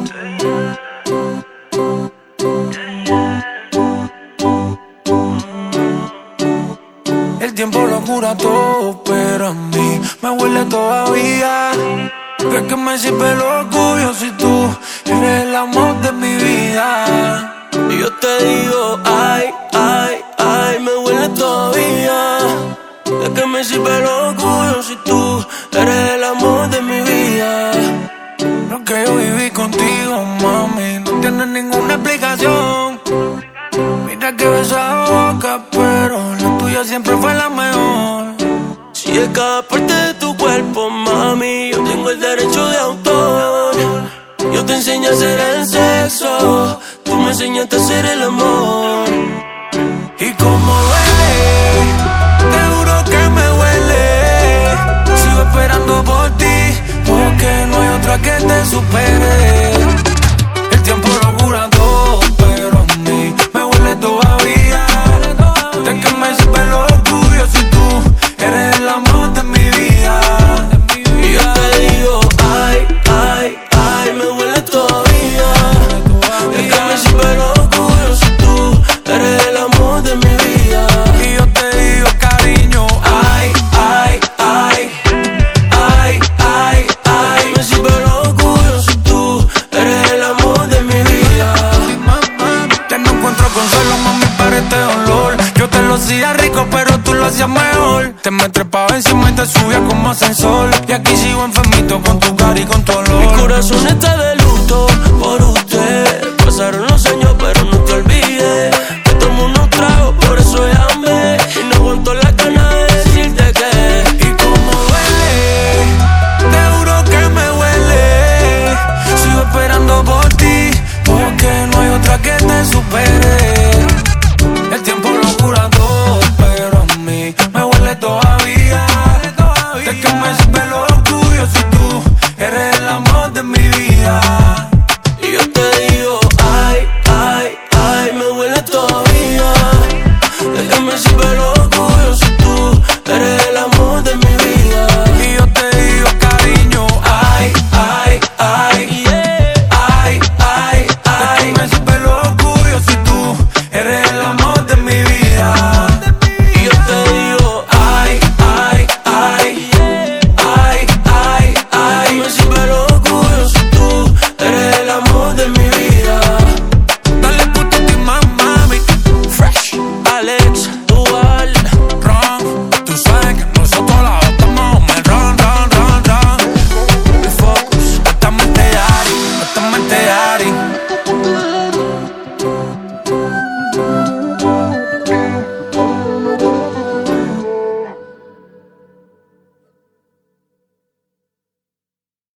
El tiempo lo cura todo, pero a mí me huele todavía. ¿Crees que me sirve el orgullo si tú eres el amor de mi vida? Y yo te digo, ay, ay, ay, me huele todavía. ¿De qué me sirve el orgullo si tú eres el amor de mi vida? Lo que yo viví contigo, mami, no tiene ninguna explicación. Mira que besaba boca, pero la tuya siempre fue la mejor. Si es cada parte de tu cuerpo, mami, yo tengo el derecho de autor. Yo te enseñé a hacer el sexo, tú me enseñaste a hacer el amor. Y como duele, te juro que me huele. Sigo esperando por ti, porque no hay otra que te supere. El tiempo lo cura todo, pero a mí me huele todavía. ¿De qué me sirve el orgullo si tú eres el amor de mi vida? Y yo te digo, ay, ay, ay, me huele todavía. ¿De qué me sirve el orgullo si tú eres el amor de mi vida? Y yo te digo, cariño, ay, ay, ay, ay, ay, ay. Me sirve el orgullo si tú eres el amor de mi vida. Ya no encuentro consuelo, mami, para este dolor. Yo te lo hacía rico, pero tú lo hacías mejor. Te me trepaba encima y te subía como ascensor. Y aquí sigo enfermito con tu cara y con tu olor. Mi corazón está del